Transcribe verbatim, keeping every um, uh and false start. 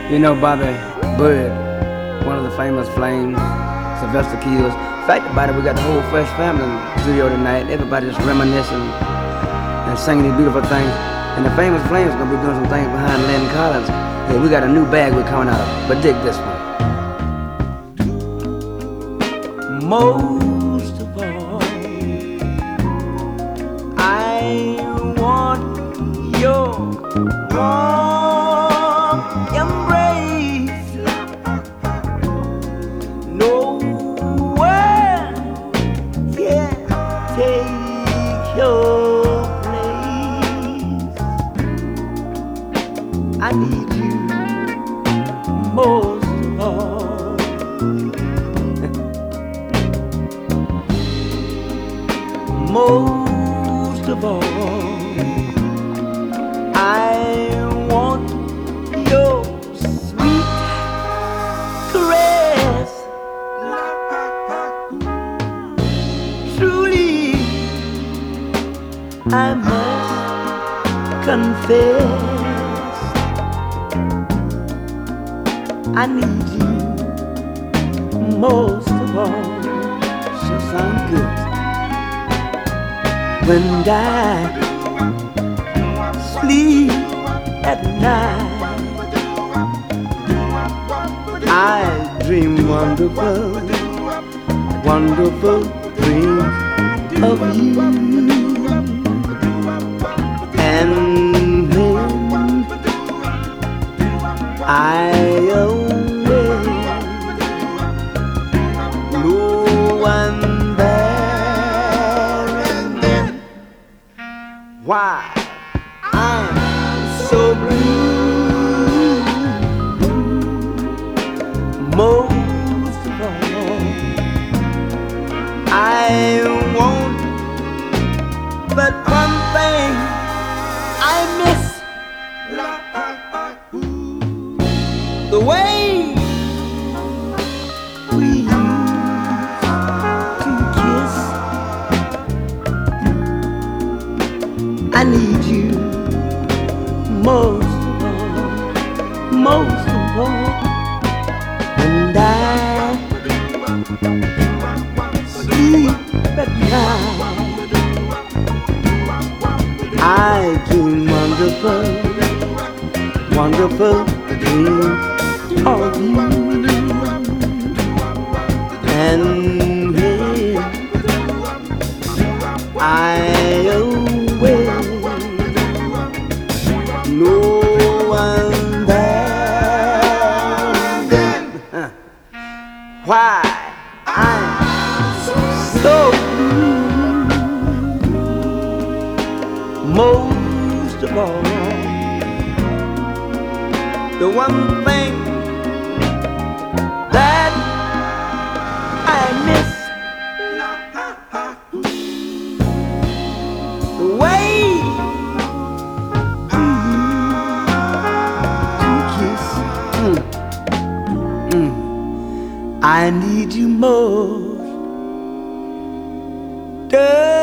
You know Bobby Bird, one of the famous Flames, Sylvester Kills. Fact about it, we got the whole Fresh family in the studio tonight. Everybody just reminiscing and singing these beautiful things. And the famous Flames are gonna be doing some things behind Lennon Collins. Yeah, we got a new bag we're coming out of. But dig this one. Most of all, I want your warm embrace. Nowhere can take your place. I need you most of all. Most of all, I want your sweet caress. Truly, I must confess, I need you most of all. Sure sounds good. When I sleep at night, I dream wonderful, wonderful dreams of you. And when I awake, no one why I'm so blue. Most of all, I want but one thing I miss, the way we used to kiss. I need you most of all, most of all. And I sleep at night, I dream wonderful, wonderful dreams of you. And when I awake, no one there. Then huh. Why I'm so blue. Most of all, the one thing that I miss, the way I need you most.